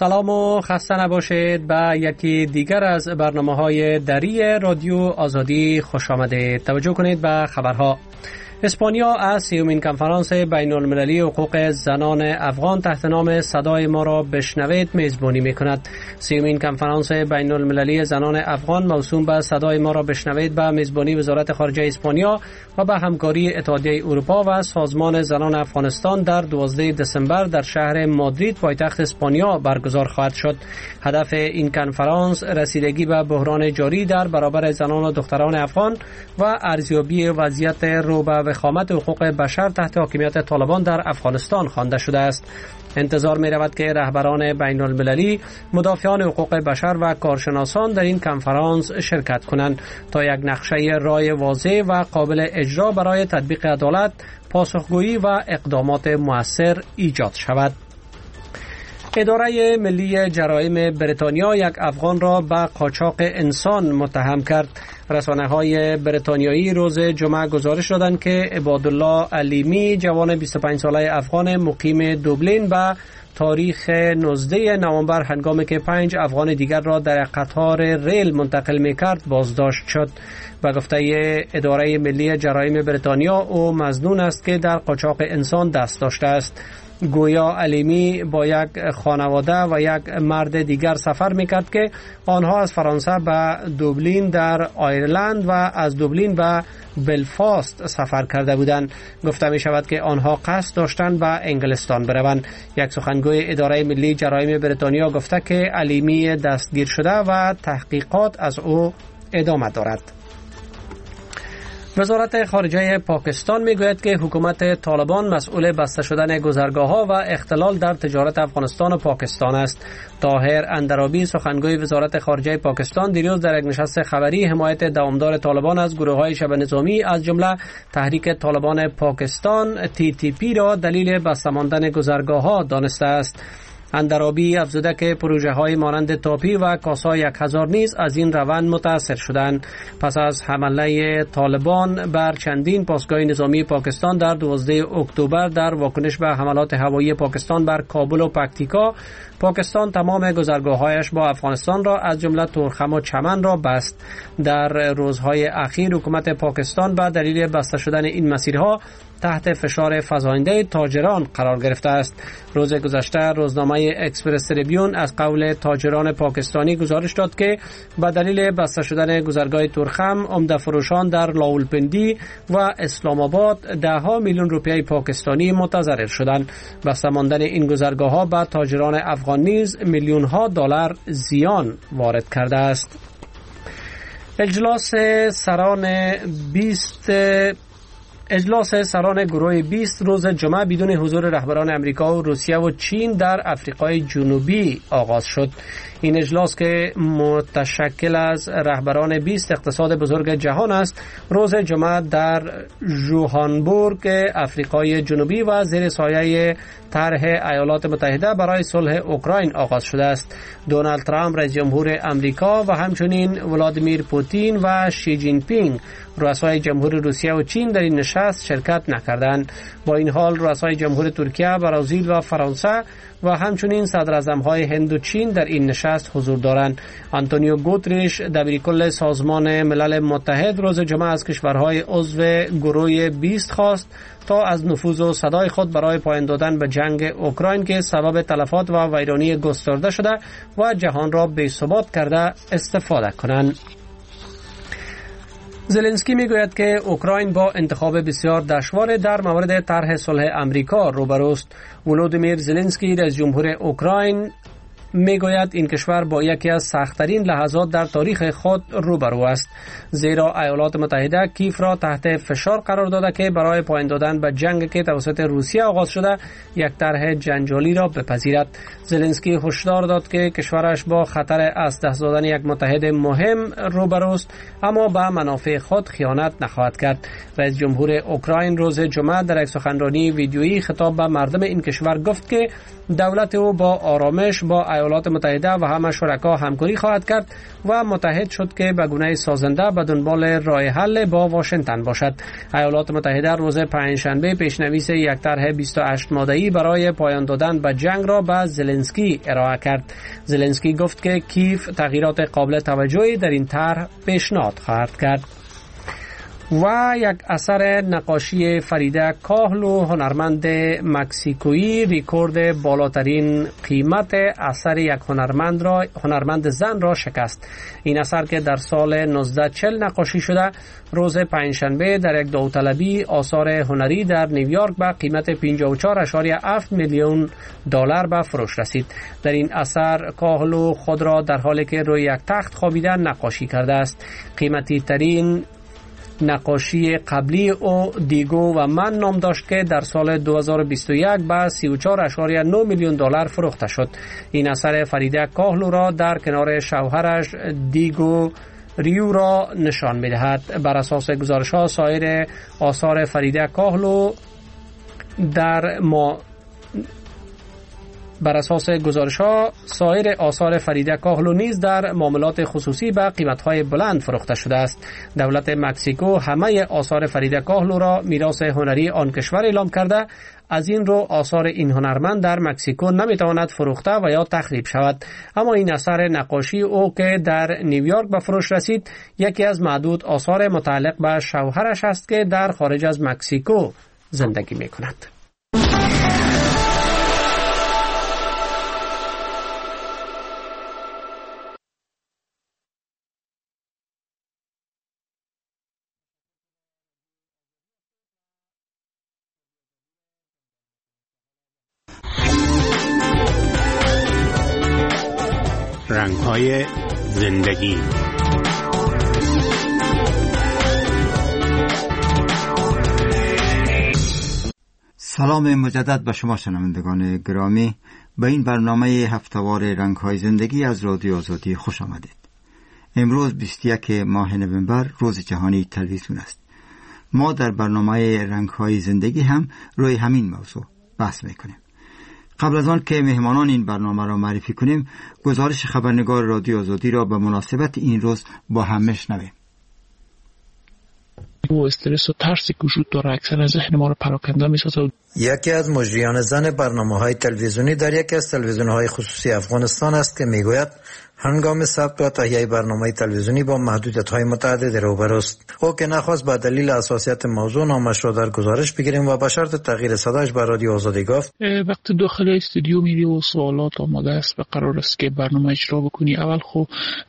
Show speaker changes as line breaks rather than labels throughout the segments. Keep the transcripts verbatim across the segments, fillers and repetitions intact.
سلام و خسته نباشید. به یکی دیگر از برنامه‌های دری رادیو آزادی خوش آمدید. توجه کنید به خبرها. اسپانیا از سیومین کنفرانس بین المللی حقوق زنان افغان تحت نام صدای ما را بشنوید میزبانی می‌کند. سیومین کنفرانس بین المللی زنان افغان موسوم به صدای ما را بشنوید به میزبانی وزارت خارجه اسپانیا و به همکاری اتحادیه اروپا و سازمان زنان افغانستان در دوازده دسامبر در شهر مادرید پایتخت اسپانیا برگزار خواهد شد. هدف این کنفرانس رسیدگی به بحران جاری در برابر زنان و دختران افغان و ارزیابی وضعیت رو به وخامت حقوق بشر تحت حاکمیت طالبان در افغانستان خوانده شده است. انتظار می رود که رهبران بین المللی، مدافعان حقوق بشر و کارشناسان در این کنفرانس شرکت کنند تا یک نقشه رای واضح و قابل اجرا برای تطبیق عدالت، پاسخگویی و اقدامات مؤثر ایجاد شود. اداره ملی جرایم بریتانیا یک افغان را به قاچاق انسان متهم کرد. رسانه‌های بریتانیایی روز جمعه گزارش دادند که عبادالله علیمی، جوان بیست و پنج ساله افغان مقیم دوبلین، به تاریخ نوزده نوامبر هنگامی که پنج افغان دیگر را در قطار ریل منتقل می‌کرد بازداشت شد. به گفته اداره ملی جرایم بریتانیا او مظنون است که در قاچاق انسان دست داشته است. گویا علیمی با یک خانواده و یک مرد دیگر سفر میکرد که آنها از فرانسه به دوبلین در آیرلند و از دوبلین به بلفاست سفر کرده بودند. گفته می شود که آنها قصد داشتند به انگلستان بروند. یک سخنگوی اداره ملی جرایم بریتانیا گفته که علیمی دستگیر شده و تحقیقات از او ادامه دارد. وزارت خارجه پاکستان میگوید که حکومت طالبان مسئول بسته شدن گذرگاه‌ها و اختلال در تجارت افغانستان و پاکستان است. طاهر اندرابی، سخنگوی وزارت خارجه پاکستان، دیروز در یک نشست خبری حمایت دوامدار طالبان از گروه‌های شبه نظامی از جمله تحریک طالبان پاکستان تی تی پی را دلیل بسته ماندن گذرگاه‌ها دانسته است. اندرابی افزوده که پروژه های مانند تاپی و کاسا یک هزار نیز از این روند متاثر شدند. پس از حمله طالبان بر چندین پاسگاه نظامی پاکستان در دوازده اکتبر در واکنش به حملات هوایی پاکستان بر کابل و پکتیکا، پاکستان تمام گذرگاه‌هایش با افغانستان را از جمله تورخم و چمن را بست. در روزهای اخیر حکومت پاکستان به دلیل بسته شدن این مسیرها تحت فشار فزاینده تاجران قرار گرفته است. روز گذشته روزنامه اکسپرس تریبیون از قول تاجران پاکستانی گزارش داد که به دلیل بسته شدن گذرگاه تورخم، عمده فروشان در لاولپندی و اسلام آباد ده ها میلیون روپیه پاکستانی متضرر شدند. بسته ماندن این گذرگاه‌ها به تاجران افغان نیز میلیون ها دلار زیان وارد کرده است. اجلاس سران بیست اجلاس سران گروه بیست روز جمعه بدون حضور رهبران امریکا و روسیه و چین در افریقای جنوبی آغاز شد. این اجلاس که متشکل از رهبران بیست اقتصاد بزرگ جهان است، روز جمعه در ژوهانبورگ افریقای جنوبی و زیر سایه طرح ایالات متحده برای صلح اوکراین آغاز شده است. دونالد ترامپ رئیس جمهور امریکا و همچنین ولادیمیر پوتین و شی جین پینگ رؤسای جمهور روسیه و چین در این نشست شرکت نکردند. با این حال رؤسای جمهور ترکیه، برزیل و فرانسه و همچنین صدراعظم‌های هند و چین در این نشست حضور دارند. آنتونیو گوتریش، دبیرکل سازمان ملل متحد، روز جمعه از کشورهای عضو گروه بیست خواست تا از نفوذ و صدای خود برای پایان دادن به جنگ اوکراین که سبب تلفات و ویرانی گسترده شده و جهان را بی‌ثبات کرده استفاده کنند. زلنسکی میگوید که اوکراین با انتخاب بسیار دشوار در مورد طرح صلح امریکا روبروست. ولودیمیر زلنسکی رئیس جمهور اوکراین میگوید این کشور با یکی از سخت‌ترین لحظات در تاریخ خود روبرو است، زیرا ایالات متحده کیف را تحت فشار قرار داده که برای پایان دادن به جنگ که توسط روسیه آغاز شده یک طرح جنجالی را بپذیرد. زلنسکی هشدار داد که کشورش با خطر از دست دادن یک متحد مهم روبروست، اما به منافع خود خیانت نخواهد کرد. رئیس جمهور اوکراین روز جمعه در یک سخنرانی ویدیویی خطاب به مردم این کشور گفت که دولت او با آرامش با ایالات متحده و همه شرکا همکاری خواهد کرد و متحد شد که به گونه سازنده به دنبال راه حل با واشنگتن باشد. ایالات متحده روز پنجشنبه پیشنویس یک طرح بیست و هشت ماده‌ای برای پایان دادن به جنگ را به زلنسکی ارائه کرد. زلنسکی گفت که کیف تغییرات قابل توجهی در این طرح پیشنهاد خواهد کرد. و یک اثر نقاشی فریده کاهلو هنرمند مکزیکویی رکورد بالاترین قیمت اثر یک هنرمند را هنرمند زن را شکست. این اثر که در سال نوزده چهل نقاشی شده روز پنجشنبه در یک داوطلبی آثار هنری در نیویورک به قیمت پنجاه و چهار ممیز هفت میلیون دلار به فروش رسید. در این اثر کاهلو خود را در حالی که روی یک تخت خوابیده نقاشی کرده است. قیمتی ترین نقاشی قبلی او دیگو و من نام داشت که در سال دو هزار و بیست و یک به سی و چهار ممیز نه میلیون دلار فروخته شد. این اثر فریده کاهلو را در کنار شوهرش دیگو ریو را نشان می‌دهد. بر اساس گزارش‌ها سایر آثار فریده کاهلو در ما بر اساس گزارش‌ها سایر آثار فریده کاهلو نیز در معاملات خصوصی به قیمت‌های بلند فروخته شده است. دولت مکزیکو همه آثار فریده کاهلو را میراث هنری آن کشور اعلام کرده. از این رو آثار این هنرمند در مکزیکو نمیتواند فروخته و یا تخریب شود. اما این اثر نقاشی او که در نیویورک به فروش رسید یکی از معدود آثار متعلق به شوهرش است که در خارج از مکزیکو زندگی می‌کند.
رنگ‌های زندگی.
سلام مجدد به شما شنوندگان گرامی. به این برنامه هفته‌وار رنگ‌های زندگی از رادیو آزادی خوش آمدید. امروز بیست و یکم ماه نوامبر روز جهانی تلویزیون است. ما در برنامه رنگ‌های زندگی هم روی همین موضوع بحث می‌کنیم. قبل از آن که مهمانان این برنامه را معرفی کنیم، گزارش خبرنگار رادیو آزادی را به مناسبت این روز با هم میشنویم.
و استرس و ترسی که وجود داره اکثر ذهن ما رو پراکنده می‌سازه.
یکی از مجریان زن برنامه‌های تلویزیونی در یکی از تلویزیون‌های خصوصی افغانستان است که میگوید هنگام ثبت و تهیه برنامه تلویزیونی با محدودیت‌های متعددی روبروست. او که نخواست به دلیل حساسیت موضوع نامش را در گزارش بگیریم و به شرط تغییر صداش به رادیو آزادی گفت
وقتی داخل استودیو میری و سوالات آماده است و قرار است که برنامه اجرا بکنی، اول خب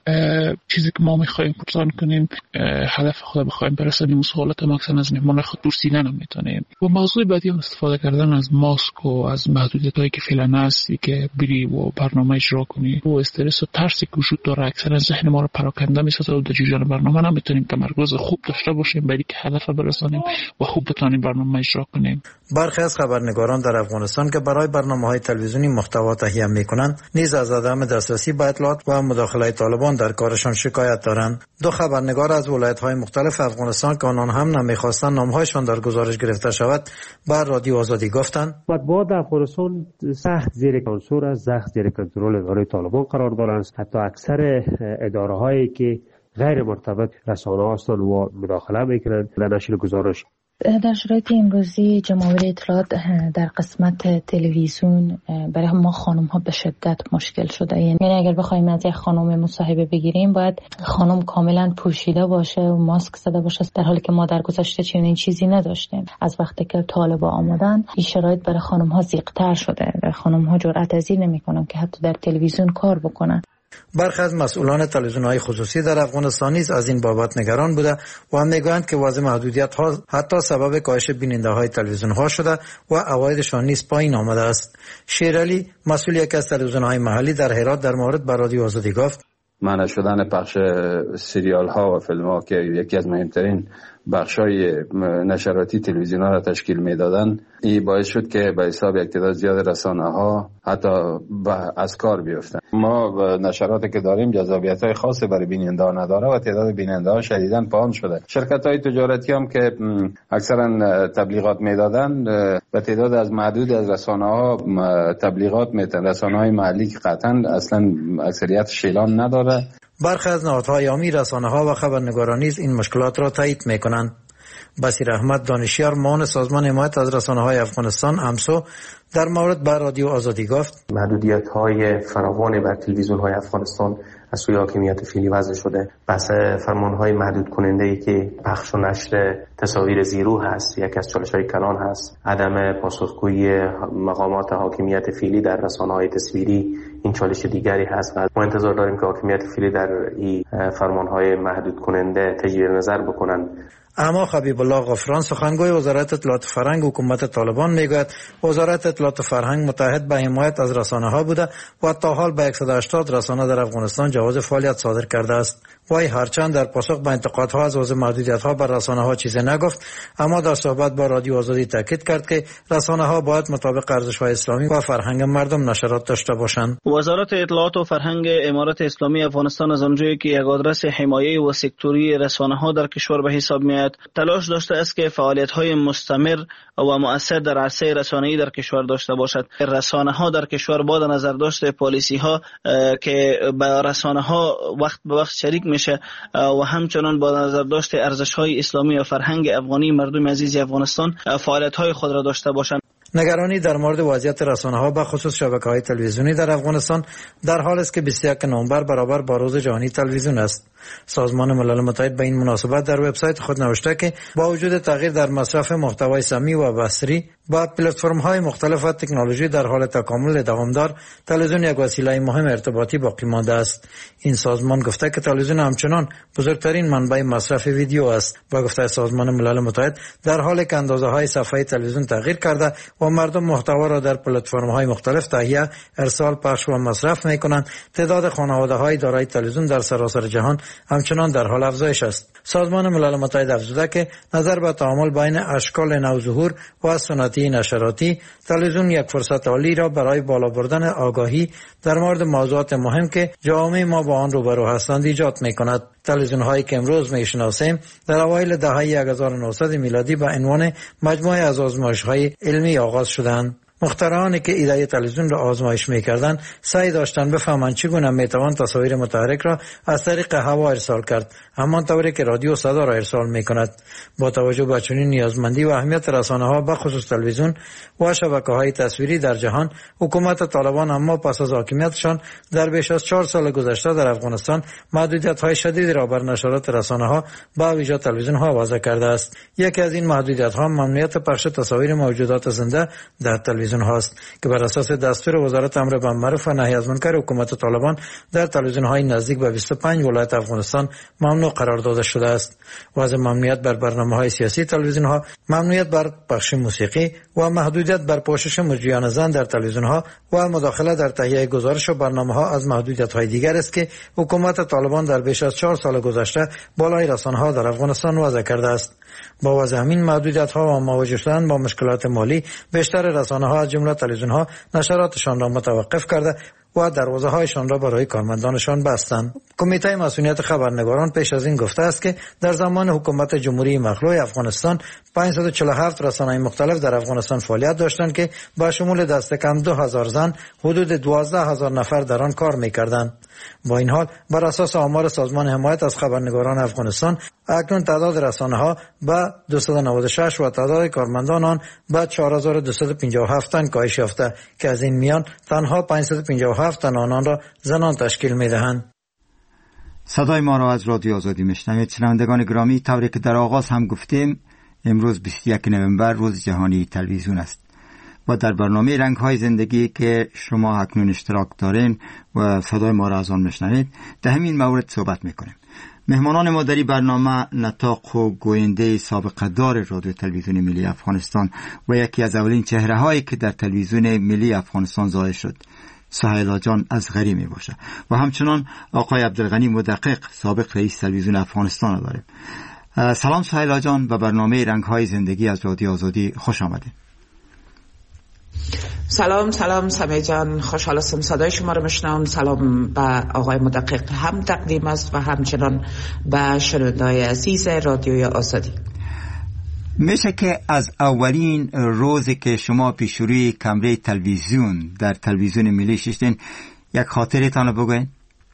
چیزی که ما می‌خوایم پرسان کنیم، هدف خود بخوایم برسونیم، سوالات ماکسن از مهمان خود پرسیدن نمیتونیم. و موضوع بعدی هم استفاده کردن از ماسک و از محدودیت‌هایی که فعلا هستی که بری و برنامه اجرا کنی. و استرس و ترسی که وجود داره اکثر ذهن ما رو پراکنده می‌سازه و در جریان برنامه نمیتونیم تمرکز خوب داشته باشیم برای که هدف برسونیم و خوب بتونیم برنامه اجرا کنیم.
برخی از خبرنگاران در افغانستان که برای برنامه‌های تلویزیونی محتوا تهیه می‌کنند، نیز از عدم دسترسی به اطلاعات و مداخله طالبان در کارشان شکایت دارند. دو خبرنگار از ولایت‌های مختلف افغانستان که آنان هم نمی‌خواستند نام‌هایشان در گزارش گرفته شود، بر رادیو آزادی گفتند:
مطبوعات افغانستان سخت زیر کنترل است، سخت زیر کنترل اداره طالبان قرار دارند. حتی اکثر اداره‌هایی که غیر مرتبط رسانه هستند و مداخله می‌کنند در نشر گزارش.
در شرایط امروزی جمهوری اطلاعات در قسمت تلویزیون برای ما خانم ها به شدت مشکل شده. یعنی اگر بخوایم از یک خانم مصاحبه بگیریم باید خانم کاملا پوشیده باشه و ماسک زده باشه، در حالی که ما در گذشته چنین چیزی نداشتیم. از وقتی که طالبا آمدن این شرایط برای خانم ها ضیق‌تر شده. خانم ها جرأت پذیر نمی‌کنن که حتی در تلویزیون کار بکنن.
برخی از مسئولان تلویزیون‌های خصوصی در افغانستان نیز از این بابت نگران بوده و میگویند که وضع محدودیت‌ها حتی سبب کاهش بیننده‌های تلویزیون‌ها شده و عوایدشان نیز پایین آمده است. شیرعلی، مسئول یکی از تلویزیون‌های محلی در هرات، در مورد به رادیو آزادی گفت:
منع شدن پخش سریال ها و فیلم ها که یکی از مهمترین بخشای نشراتی تلویزیون‌ها را تشکیل میدادن، این باعث شد که به حساب یک تعداد زیاد رسانه‌ها حتی از کار بیفتن. ما نشراتی که داریم جذابیت‌های خاصی برای بیننده نداره و تعداد بیننده‌ها شدیداً پایین شده. شرکت‌های تجارتی هم که اکثرا تبلیغات میدادن و تعداد از معدود از رسانه‌ها تبلیغات میتن، رسانه‌های محلی که قطعاً اصلاً اکثریت شیلان نداره.
برخی از نهادهای عامی، رسانه‌ها و خبرنگاران نیز این مشکلات را تایید می‌کنند. بصیر احمد دانشیار، معاون سازمان حمایت از رسانه‌های افغانستان امسو، در مورد بر رادیو آزادی گفت:
محدودیت‌های فراوان بر تلویزیون‌های افغانستان از سوی حاکمیت فعلی وضع شده. بحث فرمان‌های محدود کننده‌ای که پخش و نشر تصاویر زیرو هست، یک از چالش‌های کلان هست. عدم پاسخگویی مقامات حاکمیت فعلی در رسانه‌های تصویری این چالش دیگری هست و ما انتظار داریم که حاکمیت فعلی در این فرمان‌های محدود کننده تجدید نظر بکنند.
اما حبیب الله غفران، سخنگوی وزارت اطلاعات فرهنگ حکومت طالبان، میگوید وزارت اطلاعات فرهنگ متحد به حمایت از رسانه‌ها بوده و تا حال به صد و هشتاد رسانه در افغانستان جواز فعالیت صادر کرده است. وی هرچند در پاسخ به انتقادها از وضع محدودیت‌ها بر رسانه‌ها چیزی نگفت، اما در صحبت با رادیو آزادی تاکید کرد که رسانه‌ها باید مطابق ارزش‌های اسلامی و فرهنگ مردم نشرات داشته باشند.
وزارت اطلاعات و فرهنگ امارات اسلامی افغانستان از آنجایی که یک آدرس حمایه و سکتوری رسانه‌ها در کشور به حساب می‌آید، تلاش داشته است که فعالیت‌های مستمر و مؤثر در عرصه رسانه‌ای در کشور داشته باشد. رسانه‌ها در کشور با نظر داشته پالیسی‌ها که به رسانه‌ها وقت به وقت شریک میشه و همچنان با نظر داشته ارزش‌های اسلامی و فرهنگ افغانی مردم عزیز افغانستان فعالیت‌های خود را داشته باشند.
نگرانی در مورد وضعیت رسانه‌ها به خصوص شبکه‌های تلویزیونی در افغانستان در حال است که بیست و یک نوامبر برابر با روز جهانی تلویزیون است. سازمان ملل متحد به این مناسبت در وبسایت خود نوشته که با وجود تغییر در مصرف محتوای سمی و بصری با پلتفرم‌های مختلف و تکنولوژی در حال تکامل دوامدار، تلویزیون یک وسیله مهم ارتباطی باقی مانده است. این سازمان گفته که تلویزیون همچنان بزرگترین منبع مصرف ویدیو است. با گفته سازمان ملل متحد، در حالی که اندازه‌های صفحه تلویزیون تغییر کرده و مردم محتوا را در پلتفرم‌های مختلف تهیه، ارسال، پخش و مصرف می‌کنند، تعداد خانواده‌های دارای تلویزیون در سراسر جهان همچنان در حال افزایش است. سازمان ملل متحد افزوده که نظر به تعامل بین اشکال نوظهور و سنتی نشراتی، تلویزیون یک فرصت عالی را برای بالا بردن آگاهی در مورد موضوعات مهم که جامعه ما با آن روبرو هستند ایجاد می‌کند. تلویزیون هایی که امروز میشناسیم در اوایل دهه هزار و نهصد میلادی با عنوان مجموعه از آزمایش‌های علمی آغاز شدند. مخترعانی که ایده تلویزیون را آزمایش می‌کردند سعی داشتند بفهمند چگونه میتوان تصاویر متحرک را از طریق هوا ارسال کرد، همان طوری که رادیو صدا را ارسال می‌کند. با توجه به چنین نیازمندی و اهمیت رسانه‌ها به خصوص تلویزیون و شبکه‌های تصویری در جهان، حکومت طالبان اما پس از حاکمیتشان در بیش از چهار سال گذشته در افغانستان محدودیت‌های شدیدی را بر نشرات رسانه‌ها با ویژه تلویزیون‌ها وضع کرده است. یکی از این محدودیت‌ها ممنوعیت پخش تصاویر موجودات زنده در تلویزیون هاست که بر اساس دستور وزارت امر بالمعروف و نهی از منکر حکومت طالبان در تلویزیون‌های نزدیک به بیست و پنج ولایت افغانستان ممنوع قرار داده شده است. وضع ممنوعیت بر برنامه‌های سیاسی تلویزیون‌ها، ممنوعیت بر پخش موسیقی و محدودیت بر پوشش مجریان زن در تلویزیون‌ها و مداخله در تهیه گزارش و برنامه‌ها از محدودیت‌های دیگر است که حکومت طالبان در بیش از چهار سال گذشته بالای رسانه‌ها در افغانستان وضع کرده است. با وضع همین محدودیت‌ها و مواجه شدن با مشکلات مالی، بیشتر رسانه‌ها از جمله تلویزیون‌ها نشراتشان را متوقف کرده و دروازه‌هایشان را برای کارمندانشان بستند. کمیته مسئولیت خبرنگاران پیش از این گفته است که در زمان حکومت جمهوری مخلوع افغانستان پانصد و چهل و هفت رسانه‌های مختلف در افغانستان فعالیت داشتند که با شمول دست کم دو هزار زن حدود دوازده هزار نفر در آن کار می‌کردند. با این حال بر اساس آمار سازمان حمایت از خبرنگاران افغانستان، اکنون تعداد رسانه‌ها به دویست و نود و شش و تعداد کارمندان آن به چهار هزار و دویست و پنجاه و هفت تن کاهش یافته که از این میان تنها پانصد و پنجاه و هفت تن آنان را زنان تشکیل می‌دهند.
صدای ما را از رادیو آزادی میشنوید. شنوندگان گرامی، طوری که در آغاز هم گفتیم، امروز بیست و یک نوامبر روز جهانی تلویزیون است و در برنامه رنگ‌های زندگی که شما اکنون اشتراک دارین و صدای ما را از آن میشنوید، در همین مورد صحبت میکنیم. مهمانان ما در این برنامه نطاق و گوینده سابقه دار رادیو تلویزیون ملی افغانستان و یکی از اولین چهره هایی که در تلویزیون ملی افغانستان ظاهر شد، سهیلا جان اصغری می باشه و همچنان آقای عبدالغنی مدقق، سابق رئیس تلویزیون افغانستان داریم. سلام سهیلا جان، به برنامه رنگ‌های زندگی از رادیو آزادی خوش آمده.
سلام سلام سمی جان، خوشحال هستم صدای شما رو میشنوم. سلام به آقای مدقق هم تقدیم است و همچنان به شنونده‌های عزیز رادیوی آزادی.
میشه که از اولین روزی که شما پیش روی کمره تلویزیون در تلویزیون ملی شدین یک خاطرتان رو بگوین؟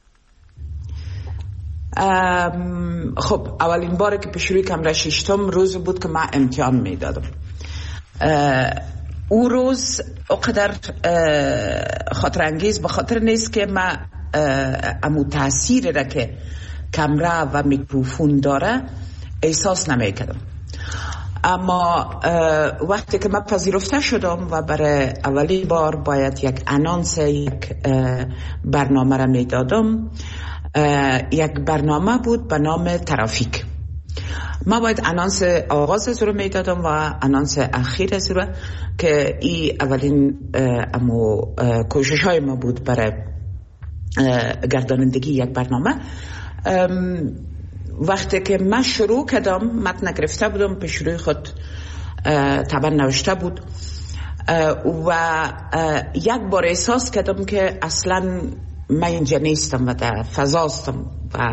خب اولین بار که پیش روی کمره ششتم روز بود که من امتحان میدادم. او روز اقدر خاطر انگیز به خاطر نیست که من امو تأثیر را که کمره و میکروفون داره احساس نمی کردم، اما وقتی که من پذیرفته شدم و برای اولین بار باید یک انانس یک برنامه را میدادم، یک برنامه بود به نام ترافیک. ما باید انانس آغاز از رو میدادم و انانس اخیر از رو که ای اولین امو کوشش های ما بود برای گردانندگی یک برنامه. وقتی که من شروع کردم متن گرفته بودم، پیش روی خود طبعا نوشته بود و یک بار احساس کردم که اصلا من اینجا نیستم و در فضاستم و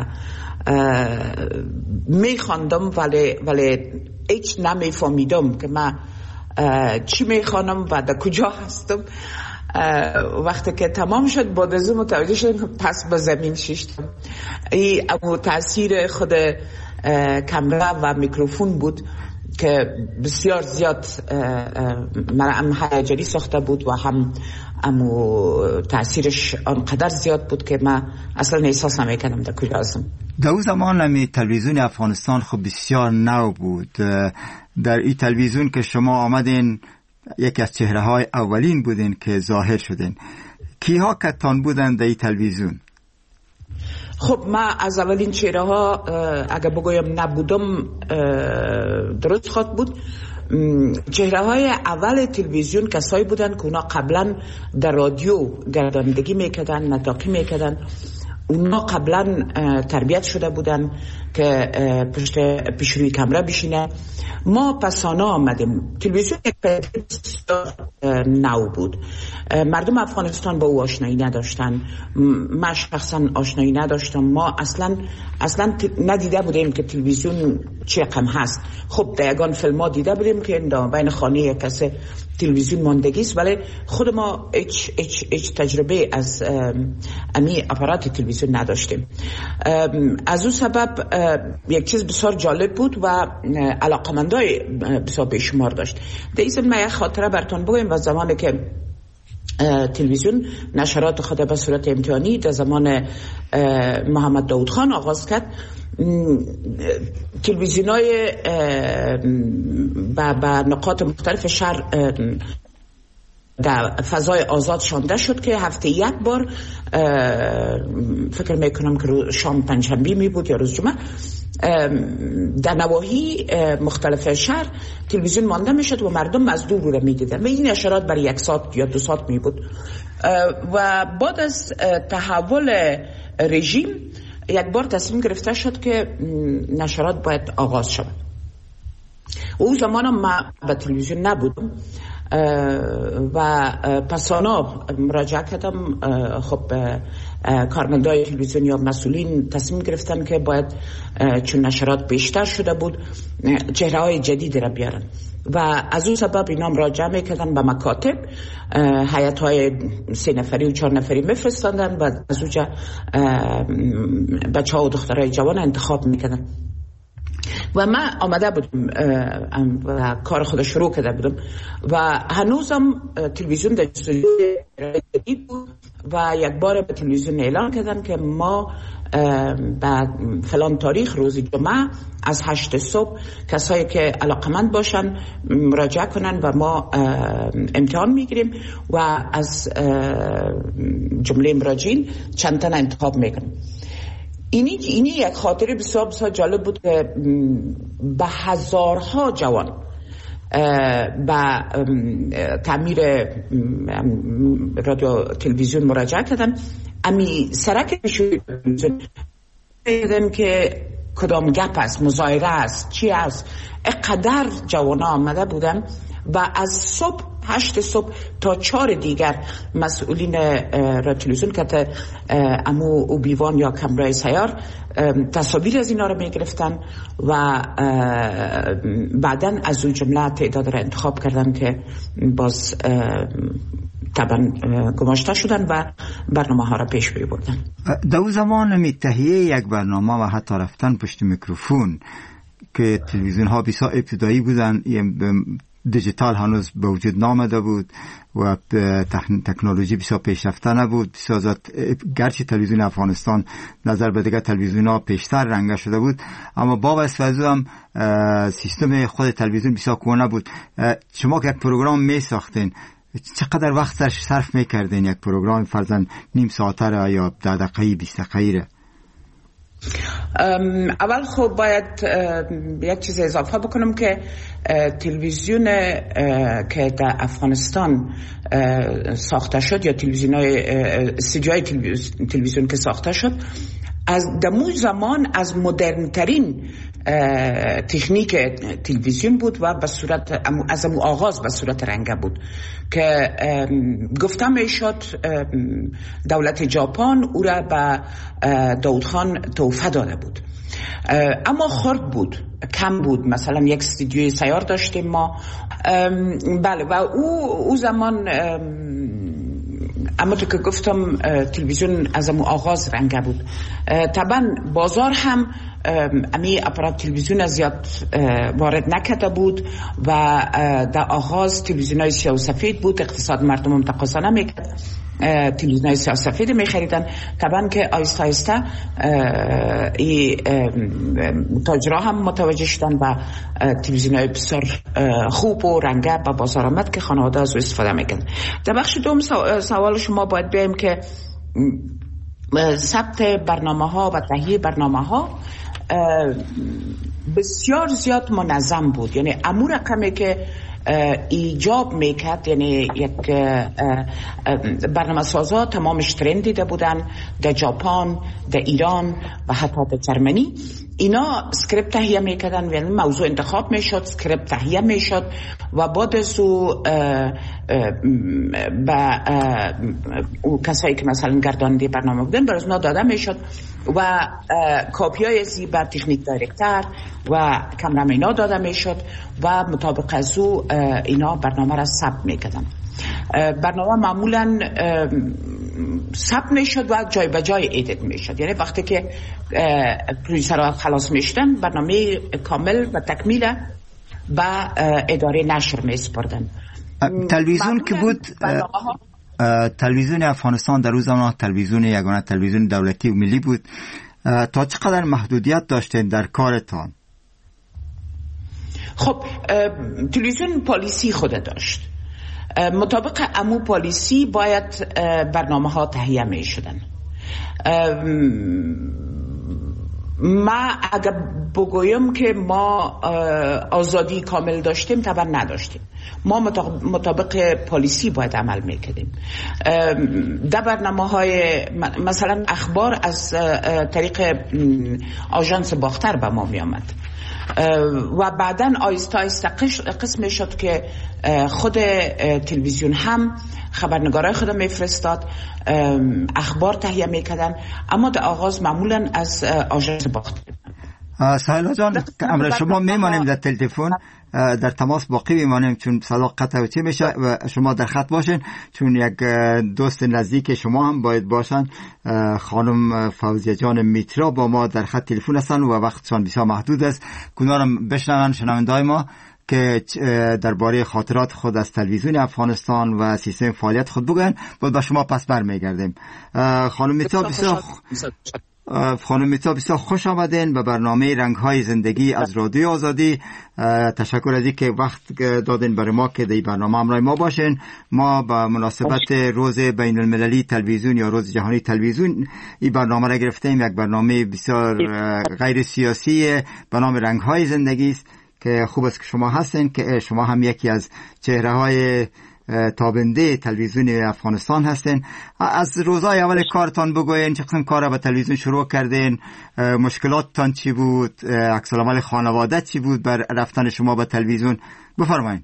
میخواندم ولی ولی هیچ نمیفهمیدم که من چی میخوانم و در کجا هستم. وقتی که تمام شد بعد از اون متوجه شدم پس به زمین شیشتم. این امو تاثیر خود کامera و میکروفون بود که بسیار زیاد مرا هم هیجانی ساخته بود و هم امو تاثیرش آنقدر زیاد بود که من اصلا احساس نمی‌کردم در کجا هستم.
در اون زمان همی تلویزیون افغانستان خب بسیار نو بود. در این تلویزیون که شما آمدین یکی از چهره های اولین بودین که ظاهر شدین. کیها کتان بودن در این تلویزیون؟
خب من از اولین چهره ها اگر بگویم نبودم درست خود بود. چهره های اول تلویزیون کسایی بودن که اونا قبلا در رادیو گردانندگی میکردن، نطاقی میکردن. اونا قبلا تربیت شده بودن که پشت پیش روی کامera بشینه. ما پسانا آمدیم. تلویزیون یک بسیار نو بود. مردم افغانستان با او آشنایی نداشتن. من شخصا آشنایی نداشتم. ما اصلا اصلا ندیده بودیم که تلویزیون چه رقم هست. خب در یگان فیلم ها دیده بودیم که بین خانه کسی تلویزیون ماندگی است، ولی خود ما هیچ هیچ هیچ تجربه از امی اپارات تلویزیون نداشتیم. از اون سبب یک چیز بسیار جالب بود و علاقمندای بسیار بیشمار داشت. در این زمینه یک خاطره براتون بگویم. و زمانی که تلویزیون نشرات خود به صورت امتحانی در زمان محمد داود خان آغاز کرد، تلویزیون های به نقاط مختلف شهر در فضای آزاد شانده شد که هفته یک بار، فکر میکنم که شام پنجشنبه می بود یا روز جمعه، در نواحی مختلف شهر تلویزیون مانده میشد و مردم از دور رو میدیدن و این نشرات برای یک ساعت یا دو ساعت می بود. و بعد از تحول رژیم یک بار تصمیم گرفته شد که نشرات باید آغاز شود. او زمان من به تلویزیون نبودم و پسانا مراجعه کردم. خب کارمندای تلویزیون یا مسئولین تصمیم گرفتن که باید چون نشرات بیشتر شده بود چهره های جدید را بیارن و از اون سبب اینا مراجعه میکردن به مکاتب، هیئت های سه نفری و چهار نفری میفرستاندن و از اونجا بچه ها و دخترای جوان انتخاب میکردن. و من آمده بودم و کار خود شروع کرده بودم و هنوزم تلویزیون در جستجوی جدید بود و یک بار به تلویزیون اعلان کردن که ما بعد فلان تاریخ روز جمعه از هشت صبح کسایی که علاقمند باشن مراجعه کنن و ما امتحان میگیریم و از جمله مراجعین چند تن انتخاب میکنیم. اینی اینی یک خاطره بسیار بسیار جالب بود که به هزارها جوان به تعمیر رادیو تلویزیون مراجعه کردن. امی سرک تلویزیون دیدم که کدام گپ است، مظاهره است، چی است. اقدر جوانا آمده بودن و از صبح هشت صبح تا چهار دیگر مسئولین را تلویزیون که امو و بیوان یا کمرای سیار تصاویر از اینا رو می گرفتن و بعدن از اون جمله تعداد را انتخاب کردن که باز طبعا گماشته شدن و برنامه ها را پیش بردن.
در اون زمان می تهیه یک برنامه و حتی رفتن پشت میکروفون که تلویزیون ها بسیار ابتدایی بودن، دیجیتال هنوز به وجود نامده بود و تکنولوژی بسیار پیشرفته نبود. بسیار زیاد گرچه تلویزیون افغانستان نظر به دیگر تلویزیون ها پیشتر رنگه شده بود، اما با واسه هم سیستم خود تلویزیون بسیار کهنه بود. شما که یک پروگرام می ساختین چقدر وقت صرف می کردین یک پروگرام فرضاً نیم ساعته را یا ده دقیقه بیست دقیقه را؟
اول خب باید یک چیز اضافه بکنم که تلویزیون که در افغانستان ساخته شد یا تلویزیون های استودیوهای تلویزیون که ساخته شد از دمو زمان از مدرن ترین تکنیک تلویزیون بود و به صورت از امو آغاز به صورت رنگه بود که گفتم میشد دولت ژاپن او را به داود خان تحفه داده بود، اما خرد بود، کم بود. مثلا یک استودیوی سیار داشتیم ما، بله، و او او زمان اما تو که گفتم تلویزیون از امو آغاز رنگه بود. طبعا بازار هم امی اپارات تلویزیون زیاد وارد نکرده بود و در آغاز تلویزیون های سیاه و سفید بود، اقتصاد مردم هم تقاضا نمیکرد، تلویزیون های سیاه و سفید میخریدن. طبعا که آیسته آیسته تاجرها هم متوجه شدن و تلویزیون های بسیار خوب و رنگه به بازار آمد که خانواده از او استفاده میکرد. در بخش دوم سوال شما باید بیاییم که ثبت برنامه ها و تهیه برنامه ها بسیار زیاد منظم بود. یعنی امور رقمی که ایجاب میکرد، یعنی یک برنامه سازا تمامش ترند دیده بودن در ژاپن، در ایران و حتی در جرمنی. اینا اسکریپت تهیه میکردن، یعنی موضوع انتخاب میشد، اسکریپت تهیه میشد و بعد از او به کسایی که مثلا گرداننده برنامه بودن برای اونا داده میشد و کاپی های زی به تکنیک دایرکتر و کامرامنا داده میشد و مطابق از او اینا برنامه را ثبت میکردن. برنامه معمولا ثبت میشد و جای به جای ادیت میشد. یعنی وقتی که پرودوسرها خلاص میشدن برنامه کامل و تکمیل به اداره نشر میسپردن.
تلویزیون که بود، تلویزیون افغانستان در روز زمان تلویزیون یگانه تلویزیون دولتی و ملی بود. تا چقدر محدودیت داشتین در کارتان؟
خب تلویزیون پالیسی خود داشت. مطابق امو پالیسی باید برنامه ها تهیه می شدن. ما اگر بگویم که ما آزادی کامل داشتیم، طبعا نداشتیم. ما مطابق پالیسی باید عمل میکردیم. در برنامه های مثلا اخبار از طریق آژانس باختر به ما می آمد و بعداً آیسته آیسته قسم شد که خود تلویزیون هم خبرنگارای خود میفرستاد، اخبار تهیه میکردن، اما در آغاز معمولاً از آژانس باختر.
سهیلا جان، امر شما میمانیم در تلفن، در تماس باقی میمانیم چون صدا قطع چه میشه و شما در خط باشین چون یک دوست نزدیک شما هم باید باشن. خانم فوزیه جان میترا با ما در خط تلفن هستن و وقتشان بسیار محدود است. کنارم بشنون شنوندای ما که درباره خاطرات خود از تلویزیون افغانستان و سیستم فعالیت خود بگن. باید با شما پس برمیگردیم. خانم میترا بسیار خانم میترا بسیار خوش آمدین به برنامه رنگ‌های زندگی از رادیو آزادی. تشکر از اینکه وقت دادین برای ما که در برنامه همراه ما باشین. ما با مناسبت روز بین المللی تلویزیون یا روز جهانی تلویزیون این برنامه را گرفتیم. یک برنامه بسیار غیر سیاسی به نام رنگ‌های زندگی است که خوب است که شما هستین، که شما هم یکی از چهره‌های تابنده تلویزیون افغانستان هستین. از روزای اول کارتان بگوین چه قسم کار به تلویزیون شروع کردین، مشکلاتتان چی بود، عکس العمل خانواده چی بود بر رفتن شما به تلویزیون؟ بفرمایید.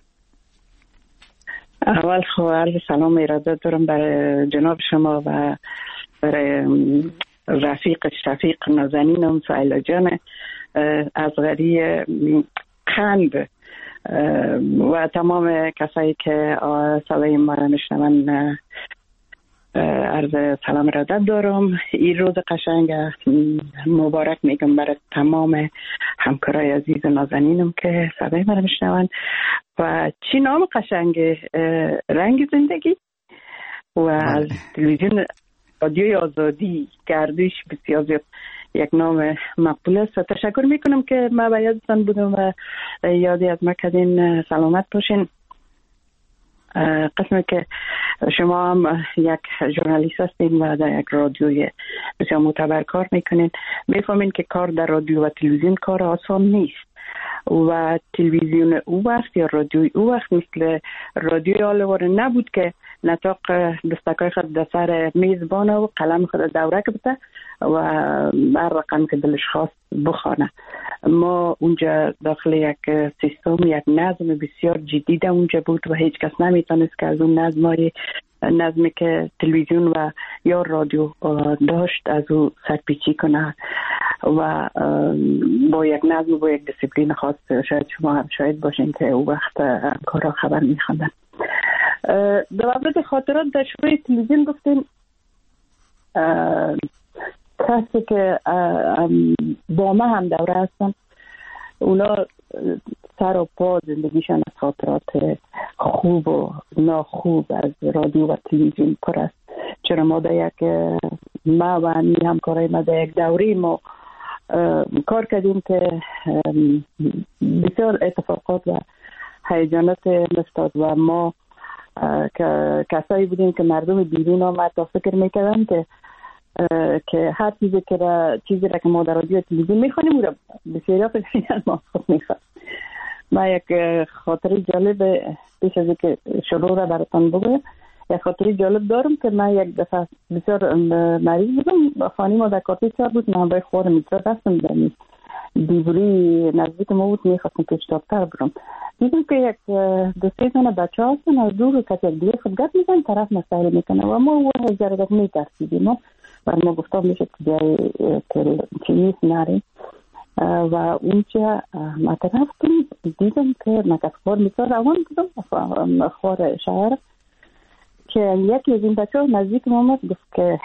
اول خب عرض سلام ارادت دارم برای جناب شما و برای رفیق شفیق نازنینم سایلا جان از غری قند و تمام کسایی که صدای ما را میشنون عرض سلام ارادت دارم. این روز قشنگ مبارک میگم برای تمام همکارای عزیز نازنینم که صدای ما را میشنون. و چی نام قشنگ؟ رنگ زندگی و از تلویزیون رادیوی آزادی گردش بسیار زیاد یک نام مقبول است. تشکر میکنم که ما به یادتان بودم و یادی از ما کردین. سلامت باشین. قسمی که شما هم یک ژورنالیست هستین و در یک رادیوی بسیار معتبر کار میکنین، میفهمین که کار در رادیو و تلویزیون کار آسان نیست و تلویزیون او وقت یا رادیوی او وقت مثل رادیوی آلواره نبود که نطاق دستکای خود در سر میزبانه و قلم خود دوره کبته و هر رقم که دلش خواست بخوانه. ما اونجا داخل یک سیستم، یک نظم بسیار جدید اونجا بود و هیچ کس نمیتونست که از اون نظمای نظمی که تلویزیون و یا رادیو داشت از او سرپیچی کنه و با یک نظم با یک دیسیپلین خاص. شاید شما هم شاید باشین که او وقت کارا خبر میخوندن. در مورد خاطرات در شروع تلویزیون گفتین کسی که با ما هم دوره هستن اونا سر و پا زندگیشان از خاطرات خوب و ناخوب از رادیو و تلویزیون پر است. چرا ما در یک ما و می همکارای ما در یک دوره ما کار کردیم که بسیار اتفاقات و هیجانات می‌افتاد و ما که کسایی بودیم که مردم بیرون آمد تا فکر میکردن که که هر چیزی که را چیزی را که ما در رادیو تلویزیون میخوانیم او را بسیار فکر ما خود میخواد. ما یک خاطری جالب پیش از که شروع را براتان بگویم، یک خاطری جالب دارم که من یک دفعه بسیار مریض بودم، خانه ما در کارتی چار بود، من باید خوار میتره رفتم دارم دیوری نزدیک ما بود، میخواستم پیش دکتر برم. دیدم که یک دو سه تانه بچه هستن از دور که یک دیگه خود گپ میزن طرف مسائل میکنه و ما او هزارت میترسیدیم و ما گفتم میشه که جای که نیست نریم و اونجا ما رفتم دیدم که من که خوار میتره روان بودم خوار شهر که یکی از این بچه ها نزدیک ما آمد گفت که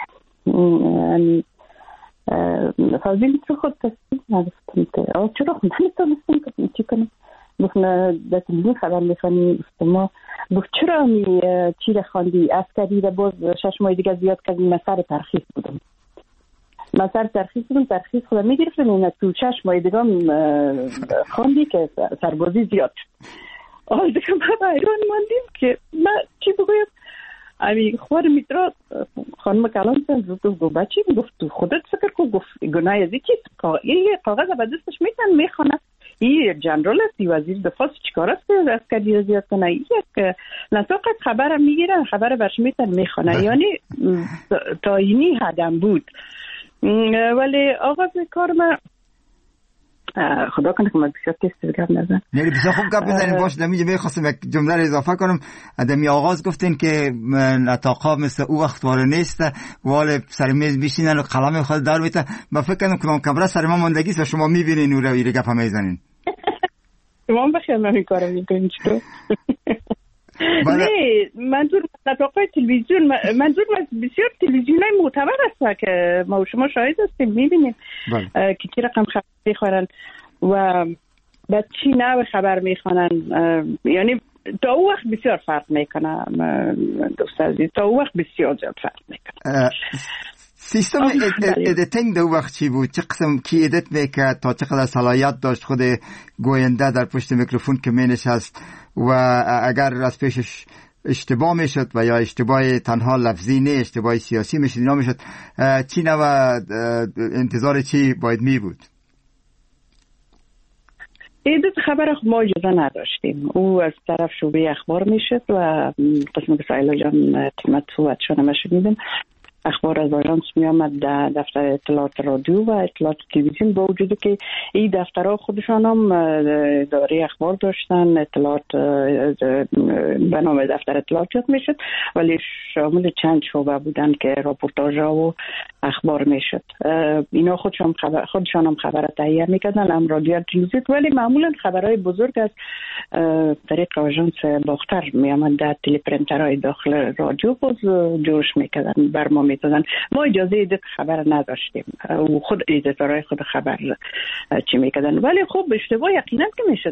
فوزی میتره خود تصدیق نگفتم که آه چرا خود نمیتونستم که چی کنم. گفت در تلویزیون خبر میخوانی؟ گفت ما. گفت چرا می چی را خواندی؟ عسکری را باز شش ماه دیگه زیاد کردیم. من سر ترخیص بودم من سر ترخیص بودم ترخیص خودم میگرفتم این تو شش ماه دیگه خواندی که سربازی زیاد شد. آه دیگه من حیران ماندیم که من چی بگویم. امی خوار میترا خانم کلان سن زود گفت بچی گفت تو خودت فکر کن. گفت گناه ازی چیست؟ یه کاغذ به دستش میتن میخونه این جنرال است، وزیر دفاع چیکار است که عسکری زیاد کنه؟ یک نطاقت خبر میگیرن خبر برش میتن میخونه. یعنی تا اینی حدم بود. ولی آغاز کار من خدا کنه که من بسیار تست گپ نزن
یعنی بسیار خوب گپ بزنیم. باشه دمیجه میخواستم یک جمله رو اضافه کنم. دمی آغاز گفتین که نطاقا مثل او وقت واره نیست وال سر میز بیشینن و قلم خود دار بیته. من فکر کنم که من کمره سر ما ماندگیست و شما میبینین او رو ایره گپ هم میزنین.
شما بخیر من این کارو میکنین چطور؟ نه منظور نطاقای تلویزیون منظور بسیار تلویزیون های معتبر هست که ما و شما شاهد هستیم میبینیم که چی رقم خبر میخورن و به چی نوع خبر میخوانن. یعنی تا او وقت بسیار فرق میکنه دوست عزیز، تا او وقت بسیار زیاد فرق میکنه.
سیستم ادیتینگ دو وقت چی بود؟ چه قسم کی ادیت میکرد؟ تا چقدر صلاحیت داشت خود گوینده در پشت میکروفون که مینشست و اگر از پیشش اشتباه میشد و یا اشتباه تنها لفظی نه اشتباه سیاسی میشد اینا میشد، چی نوع انتظار چی باید می بود؟
ایدت خبر ما اجازه نداشتیم. او از طرف شعبه اخبار میشد و قسم که سایلا جان قسمت صحبت شده ما شنیدیم. اخبار از آژانس می آمد در دفتر اطلاعات رادیو و اطلاعات تلویزیون، با وجودی که این دفترها خودشان هم اداره اخبار داشتن، اطلاعات به نام دفتر اطلاعات میشد، ولی شامل چند شعبه بودن که راپورتاژ و اخبار میشد. اینا خودشان خبر خودشان هم خبر تهیه میکردن، هم رادیو تلویزیون، ولی معمولا خبرهای بزرگ از طریق آژانس باختر می آمد در تلی پرینترهای داخل رادیو باز جوش میکردن، برما میدادن. ما اجازه ایدیت خبر نداشتیم و خود ایدیتورهای خود خبر چی میکردن، ولی خب اشتباه یقینا که میشد